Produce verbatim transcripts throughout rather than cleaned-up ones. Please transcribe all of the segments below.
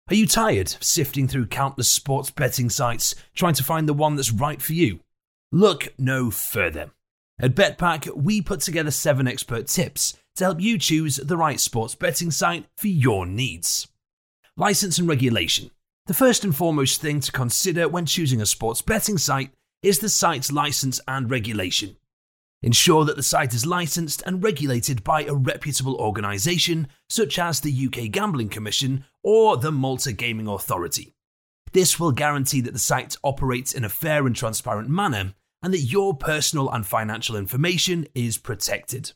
Are you tired of sifting through countless sports betting sites trying to find the one that's right for you? Look no further. At BetPack, we put together seven expert tips to help you choose the right sports betting site for your needs. License and regulation. The first and foremost thing to consider when choosing a sports betting site is the site's license and regulation. Ensure that the site is licensed and regulated by a reputable organisation such as the U K Gambling Commission or the Malta Gaming Authority. This will guarantee that the site operates in a fair and transparent manner and that your personal and financial information is protected.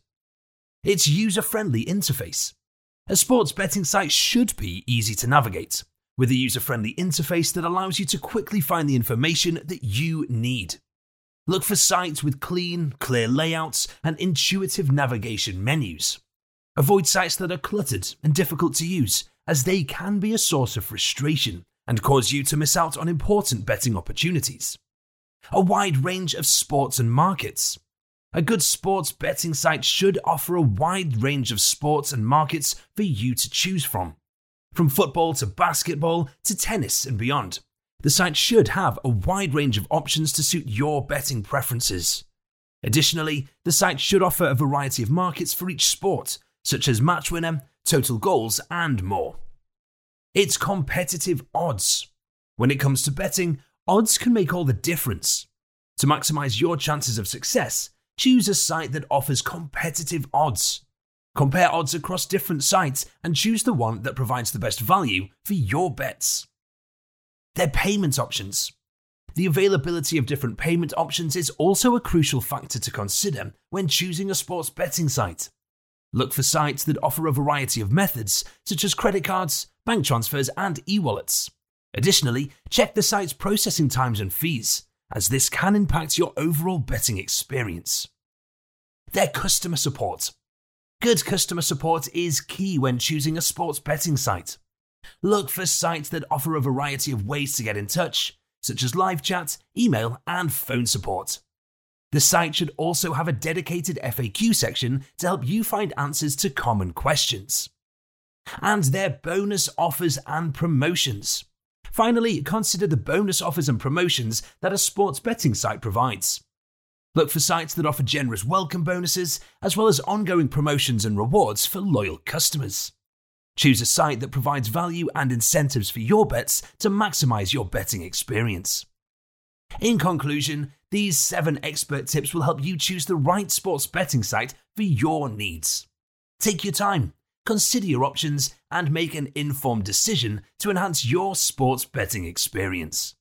Its user-friendly interface. A sports betting site should be easy to navigate, with a user-friendly interface that allows you to quickly find the information that you need. Look for sites with clean, clear layouts and intuitive navigation menus. Avoid sites that are cluttered and difficult to use, as they can be a source of frustration and cause you to miss out on important betting opportunities. A wide range of sports and markets. A good sports betting site should offer a wide range of sports and markets for you to choose from. From football to basketball to tennis and beyond. The site should have a wide range of options to suit your betting preferences. Additionally, the site should offer a variety of markets for each sport, such as match winner, total goals, and more. It's competitive odds. When it comes to betting, odds can make all the difference. To maximize your chances of success, choose a site that offers competitive odds. Compare odds across different sites and choose the one that provides the best value for your bets. Their payment options. The availability of different payment options is also a crucial factor to consider when choosing a sports betting site. Look for sites that offer a variety of methods, such as credit cards, bank transfers, and e-wallets. Additionally, check the site's processing times and fees, as this can impact your overall betting experience. Their customer support. Good customer support is key when choosing a sports betting site. Look for sites that offer a variety of ways to get in touch, such as live chat, email, and phone support. The site should also have a dedicated F A Q section to help you find answers to common questions. And their bonus offers and promotions. Finally, consider the bonus offers and promotions that a sports betting site provides. Look for sites that offer generous welcome bonuses, as well as ongoing promotions and rewards for loyal customers. Choose a site that provides value and incentives for your bets to maximize your betting experience. In conclusion, these seven expert tips will help you choose the right sports betting site for your needs. Take your time, consider your options, and make an informed decision to enhance your sports betting experience.